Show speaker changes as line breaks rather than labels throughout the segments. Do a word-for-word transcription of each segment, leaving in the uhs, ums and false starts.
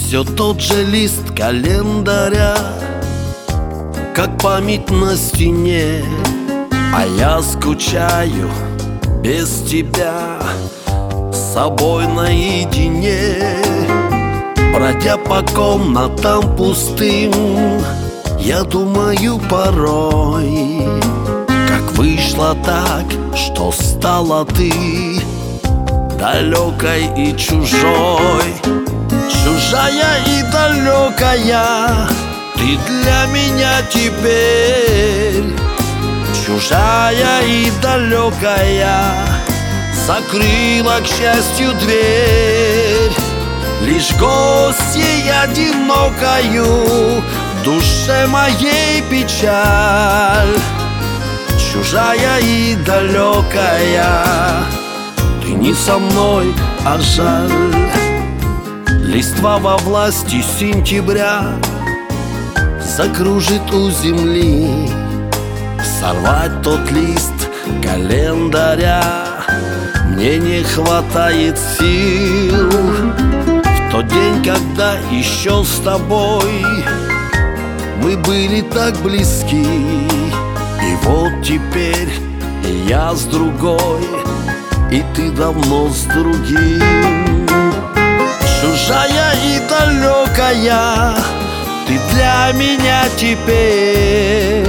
Все тот же лист календаря, как память на стене. А я скучаю без тебя, с собой наедине. Бродя по комнатам пустым, я думаю порой, как вышло так, что стала ты далекой и чужой. Чужая и далекая, ты для меня теперь. Чужая и далекая, закрыла, к счастью, дверь. Лишь гостьей одинокою в душе моей печаль. Чужая и далекая, ты не со мной, а жаль. Листва во власти сентября закружит у земли. Сорвать тот лист календаря мне не хватает сил. В тот день, когда еще с тобой мы были так близки, и вот теперь и я с другой, и ты давно с другим. Чужая и далекая, ты для меня теперь.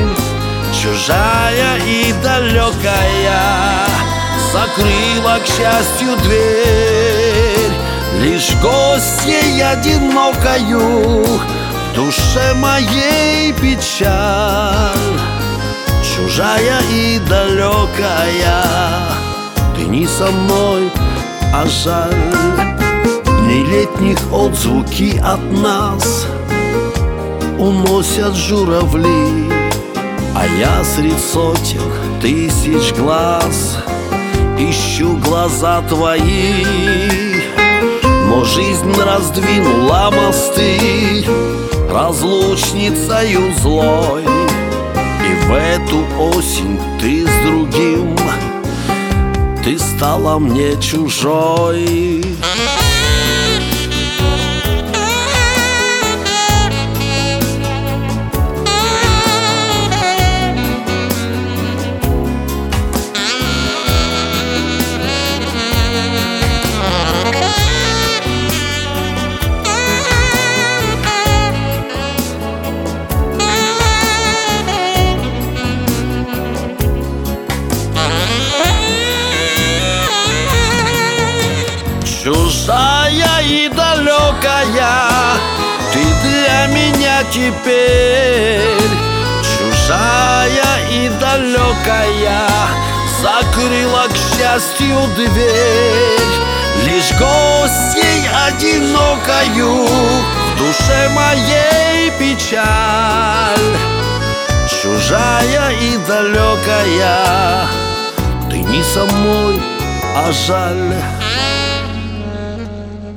Чужая и далекая, закрыла, к счастью, дверь. Лишь гостьей одинокою в душе моей печаль. Чужая и далекая, ты не со мной, а жаль. Дней летних отзвуки от нас уносят журавли, а я средь сотен тысяч глаз ищу глаза твои. Но жизнь раздвинула мосты разлучницею злой, и в эту осень ты с другим, ты стала мне чужой. Чужая и далекая, ты для меня теперь. Чужая и далекая, закрыла, к счастью, дверь. Лишь гостьей одинокою в душе моей печаль. Чужая и далекая, ты не со мной, а жаль.